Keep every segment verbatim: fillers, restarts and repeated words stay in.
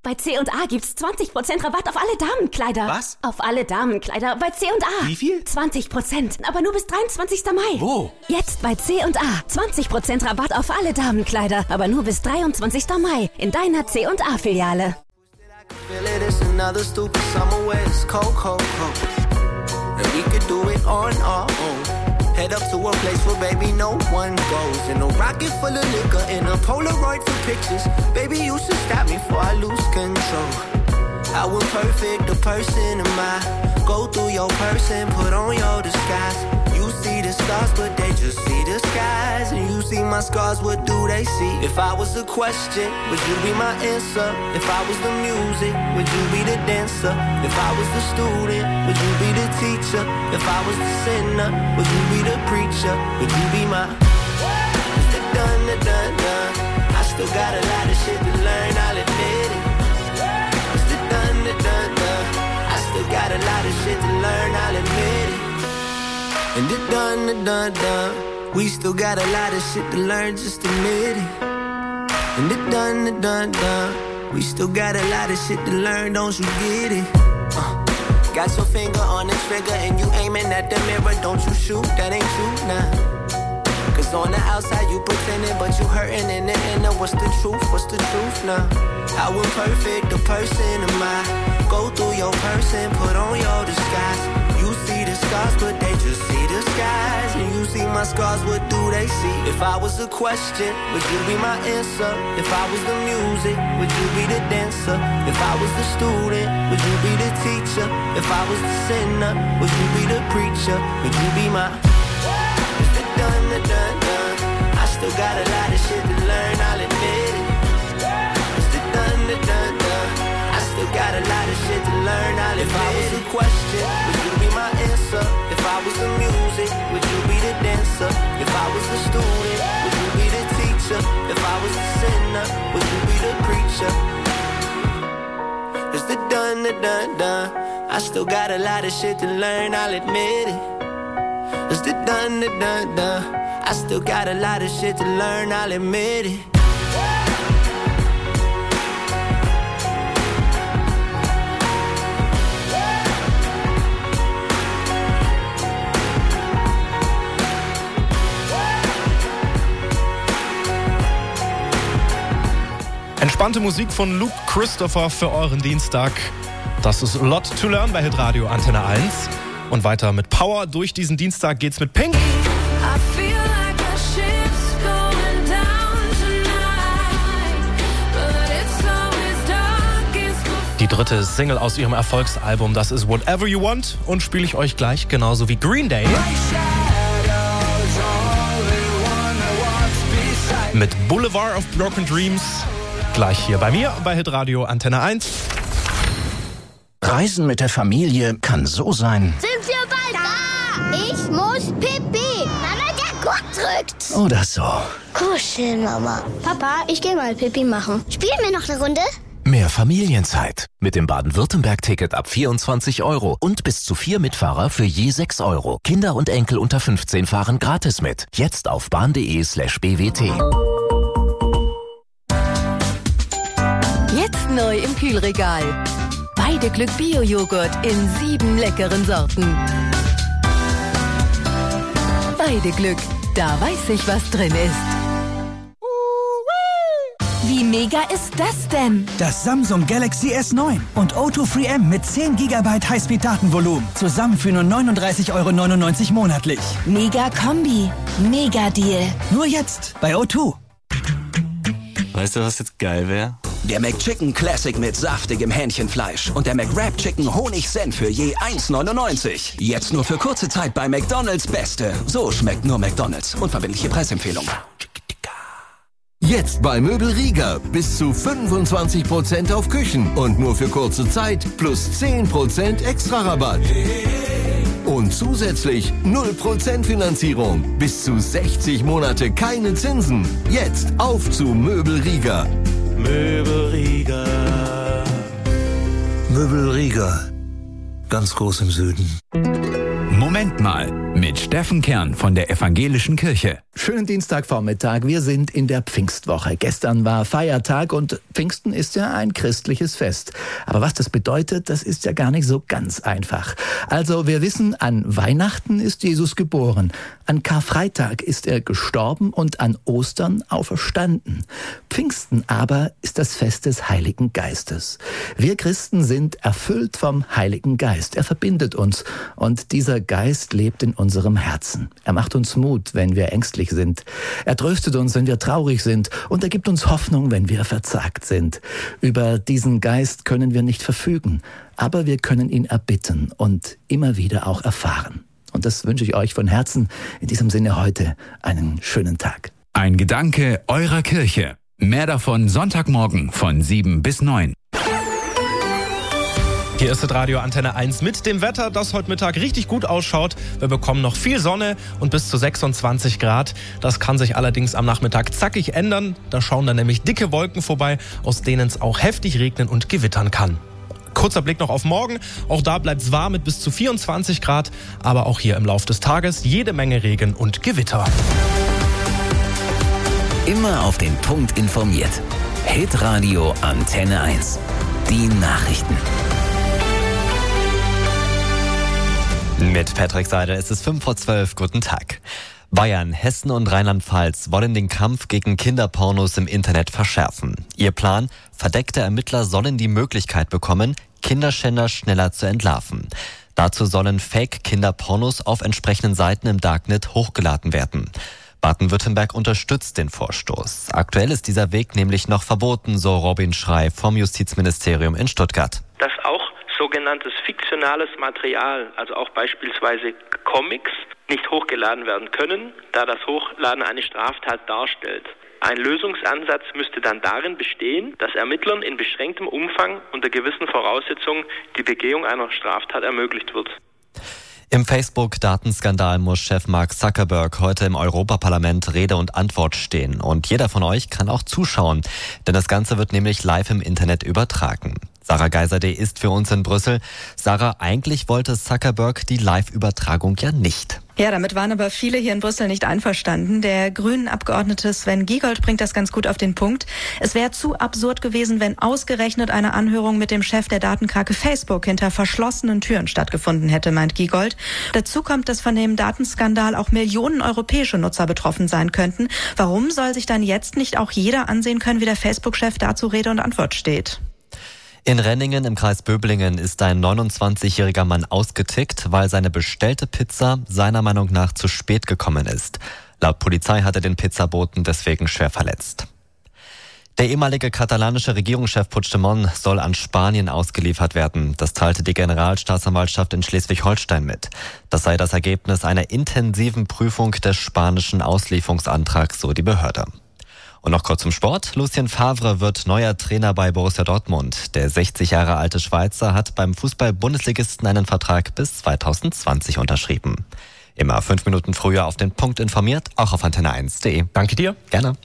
Bei C und A gibt's zwanzig Prozent Rabatt auf alle Damenkleider. Was? Auf alle Damenkleider bei C und A. Wie viel? zwanzig Prozent, aber nur bis dreiundzwanzigsten Mai. Wo? Jetzt bei C und A. zwanzig Prozent Rabatt auf alle Damenkleider, aber nur bis dreiundzwanzigsten Mai in deiner C und A-Filiale. Head up to a place where baby no one goes. In a rocket full of liquor, in a Polaroid for pictures. Baby, you should stop me before I lose control. I was perfect, the person am I. Go through your person, put on your disguise. You see the stars, but they just see the skies. And you see my scars, what do they see? If I was a question, would you be my answer? If I was the music, would you be the dancer? If I was the student, would you be the teacher? If I was the sinner, would you be the preacher? Would you be my It's the done, the done, done. I still got a lot of shit to learn, I'll admit it. It's the done, the done, done. I still got a lot of shit to learn, I'll admit it. And the done, the done, done. We still got a lot of shit to learn, just admit it. And the done, the done, done. We still got a lot of shit to learn, don't you get it? Uh, got your finger on the trigger and you aiming at the mirror, don't you shoot, that ain't true, nah. Cause on the outside you pretending, but you hurting in the inner. What's the truth, what's the truth now? I was perfect, the person am I. Go through your person, put on your disguise. You see the scars, but they just see the skies. And you see my scars, what do they see? If I was a question, would you be my answer? If I was the music, would you be the dancer? If I was the student, would you be the teacher? If I was the sinner, would you be the preacher? Would you be my It's the done, the done, done. I still got a lot of shit to learn, I'll admit it. It's the done, the done, done. I still got a lot of shit to learn, I'll admit it. If I was a question, would you be my answer? If I was the music, would you be the dancer? If I was the student, would you be the teacher? If I was the sinner, would you be the preacher? It's the done, the done, done. I still got a lot of shit to learn, I'll admit it. It's the done, the done, done. I still got a lot of shit to learn, I'll admit it. Entspannte Musik von Luke Christopher für euren Dienstag. Das ist Lot to Learn bei Hitradio Antenne eins. Und weiter mit Power. Durch diesen Dienstag geht's mit Pink. Die dritte Single aus ihrem Erfolgsalbum, das ist Whatever You Want. Und spiele ich euch gleich genauso wie Green Day. Mit Boulevard of Broken Dreams. Gleich hier bei mir bei Hitradio Antenne eins. Reisen mit der Familie kann so sein. Sind wir bald da? Ich muss pipi. Mama, der Gurt drückt. Oder so. Kuschel, Mama. Papa, ich gehe mal pipi machen. Spielen wir noch eine Runde? Mehr Familienzeit. Mit dem Baden-Württemberg-Ticket ab vierundzwanzig Euro und bis zu vier Mitfahrer für je sechs Euro. Kinder und Enkel unter fünfzehn fahren gratis mit. Jetzt auf bahn.de slash bwt. Jetzt neu im Kühlregal. Weideglück Bio-Joghurt in sieben leckeren Sorten. Weideglück, da weiß ich, was drin ist. Wie mega ist das denn? Das Samsung Galaxy S neun und O zwei Free M mit zehn Gigabyte Highspeed-Datenvolumen. Zusammen für nur neununddreißig Euro neunundneunzig monatlich. Mega Kombi. Mega Deal. Nur jetzt bei O zwei. Weißt du, was jetzt geil wäre? Der McChicken Classic mit saftigem Hähnchenfleisch und der McWrap Chicken Honig-Senf für je eins neunundneunzig. Jetzt nur für kurze Zeit bei McDonald's Beste. So schmeckt nur McDonald's. Unverbindliche Preisempfehlung. Jetzt bei Möbel Rieger bis zu fünfundzwanzig Prozent auf Küchen und nur für kurze Zeit plus zehn Prozent extra Rabatt. Und zusätzlich null Prozent Finanzierung. Bis zu sechzig Monate keine Zinsen. Jetzt auf zu Möbel Rieger. Möbel Rieger. Möbel Rieger. Ganz groß im Süden. Moment. Moment mal mit Steffen Kern von der Evangelischen Kirche. Schönen Dienstagvormittag. Wir sind in der Pfingstwoche. Gestern war Feiertag und Pfingsten ist ja ein christliches Fest. Aber was das bedeutet, das ist ja gar nicht so ganz einfach. Also wir wissen, an Weihnachten ist Jesus geboren. An Karfreitag ist er gestorben und an Ostern auferstanden. Pfingsten aber ist das Fest des Heiligen Geistes. Wir Christen sind erfüllt vom Heiligen Geist. Er verbindet uns und dieser Geist lebt in unserem Herzen. Er macht uns Mut, wenn wir ängstlich sind. Er tröstet uns, wenn wir traurig sind und er gibt uns Hoffnung, wenn wir verzagt sind. Über diesen Geist können wir nicht verfügen, aber wir können ihn erbitten und immer wieder auch erfahren. Und das wünsche ich euch von Herzen. In diesem Sinne heute einen schönen Tag. Ein Gedanke eurer Kirche. Mehr davon Sonntagmorgen von sieben bis neun. Hier ist das Radio Antenne eins mit dem Wetter, das heute Mittag richtig gut ausschaut. Wir bekommen noch viel Sonne und bis zu sechsundzwanzig Grad. Das kann sich allerdings am Nachmittag zackig ändern. Da schauen dann nämlich dicke Wolken vorbei, aus denen es auch heftig regnen und gewittern kann. Kurzer Blick noch auf morgen. Auch da bleibt es warm mit bis zu vierundzwanzig Grad. Aber auch hier im Laufe des Tages jede Menge Regen und Gewitter. Immer auf den Punkt informiert. Hitradio Antenne eins. Die Nachrichten. Mit Patrick Seidel ist es fünf vor zwölf. Guten Tag. Bayern, Hessen und Rheinland-Pfalz wollen den Kampf gegen Kinderpornos im Internet verschärfen. Ihr Plan: verdeckte Ermittler sollen die Möglichkeit bekommen, Kinderschänder schneller zu entlarven. Dazu sollen Fake-Kinderpornos auf entsprechenden Seiten im Darknet hochgeladen werden. Baden-Württemberg unterstützt den Vorstoß. Aktuell ist dieser Weg nämlich noch verboten, so Robin Schrey vom Justizministerium in Stuttgart. Dass auch sogenanntes fiktionales Material, also auch beispielsweise Comics, nicht hochgeladen werden können, da das Hochladen eine Straftat darstellt. Ein Lösungsansatz müsste dann darin bestehen, dass Ermittlern in beschränktem Umfang unter gewissen Voraussetzungen die Begehung einer Straftat ermöglicht wird. Im Facebook-Datenskandal muss Chef Mark Zuckerberg heute im Europaparlament Rede und Antwort stehen. Und jeder von euch kann auch zuschauen, denn das Ganze wird nämlich live im Internet übertragen. Sarah Geiserde ist für uns in Brüssel. Sarah, eigentlich wollte Zuckerberg die Live-Übertragung ja nicht. Ja, damit waren aber viele hier in Brüssel nicht einverstanden. Der Grünen-Abgeordnete Sven Giegold bringt das ganz gut auf den Punkt. Es wäre zu absurd gewesen, wenn ausgerechnet eine Anhörung mit dem Chef der Datenkrake Facebook hinter verschlossenen Türen stattgefunden hätte, meint Giegold. Dazu kommt, dass von dem Datenskandal auch Millionen europäische Nutzer betroffen sein könnten. Warum soll sich dann jetzt nicht auch jeder ansehen können, wie der Facebook-Chef dazu Rede und Antwort steht? In Renningen im Kreis Böblingen ist ein neunundzwanzigjähriger Mann ausgetickt, weil seine bestellte Pizza seiner Meinung nach zu spät gekommen ist. Laut Polizei hat er den Pizzaboten deswegen schwer verletzt. Der ehemalige katalanische Regierungschef Puigdemont soll an Spanien ausgeliefert werden. Das teilte die Generalstaatsanwaltschaft in Schleswig-Holstein mit. Das sei das Ergebnis einer intensiven Prüfung des spanischen Auslieferungsantrags, so die Behörde. Und noch kurz zum Sport. Lucien Favre wird neuer Trainer bei Borussia Dortmund. Der sechzig Jahre alte Schweizer hat beim Fußball-Bundesligisten einen Vertrag bis zweitausendzwanzig unterschrieben. Immer fünf Minuten früher auf den Punkt informiert, auch auf antenne eins punkt de. Danke dir. Gerne.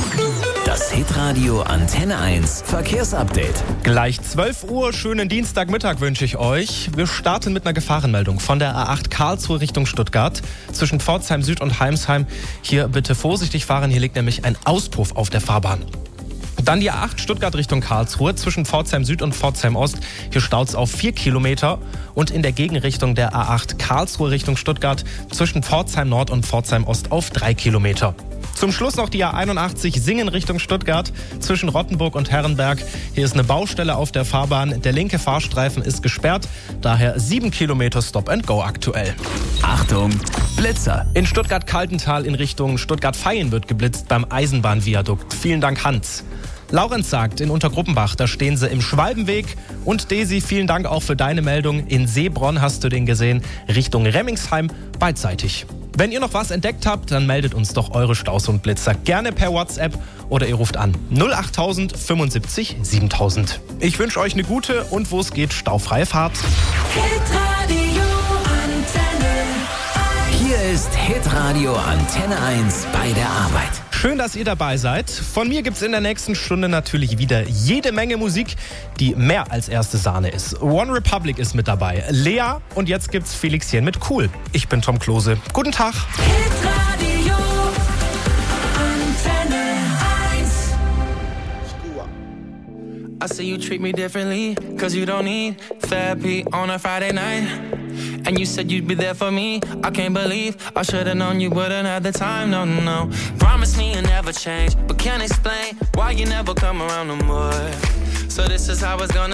Das Hitradio Antenne eins Verkehrsupdate. Gleich zwölf Uhr, schönen Dienstagmittag wünsche ich euch. Wir starten mit einer Gefahrenmeldung von der A acht Karlsruhe Richtung Stuttgart. Zwischen Pforzheim Süd und Heimsheim. Hier bitte vorsichtig fahren, hier liegt nämlich ein Auspuff auf der Fahrbahn. Dann die A acht Stuttgart Richtung Karlsruhe, zwischen Pforzheim Süd und Pforzheim Ost. Hier staut es auf vier Kilometer. Und in der Gegenrichtung der A acht Karlsruhe Richtung Stuttgart, zwischen Pforzheim Nord und Pforzheim Ost auf drei Kilometer. Zum Schluss noch die A einundachtzig Singen Richtung Stuttgart, zwischen Rottenburg und Herrenberg. Hier ist eine Baustelle auf der Fahrbahn. Der linke Fahrstreifen ist gesperrt, daher sieben Kilometer Stop and Go aktuell. Achtung, Blitzer! In Stuttgart-Kaltental in Richtung Stuttgart-Vaihingen wird geblitzt beim Eisenbahnviadukt. Vielen Dank, Hans. Laurenz sagt, in Untergruppenbach, da stehen sie im Schwalbenweg. Und Desi, vielen Dank auch für deine Meldung. In Seebronn hast du den gesehen, Richtung Remmingsheim, beidseitig. Wenn ihr noch was entdeckt habt, dann meldet uns doch eure Staus und Blitzer gerne per WhatsApp oder ihr ruft an null achttausend fünfundsiebzig siebentausend. Ich wünsche euch eine gute und wo es geht, staufreie Fahrt. Hitradio Antenne eins. Hier ist Hitradio Antenne eins bei der Arbeit. Schön, dass ihr dabei seid. Von mir gibt's in der nächsten Stunde natürlich wieder jede Menge Musik, die mehr als erste Sahne ist. One Republic ist mit dabei, Lea und jetzt gibt's Felixchen mit Cool. Ich bin Tom Klose. Guten Tag. Hitradio Antenne eins. I see you treat me differently, cause you don't need therapy on a Friday night. And you said you'd be there for me. I can't believe I should've known you wouldn't have the time, no, no. Promise me you'll never change, but can't explain why you never come around no more. So this is how it's gonna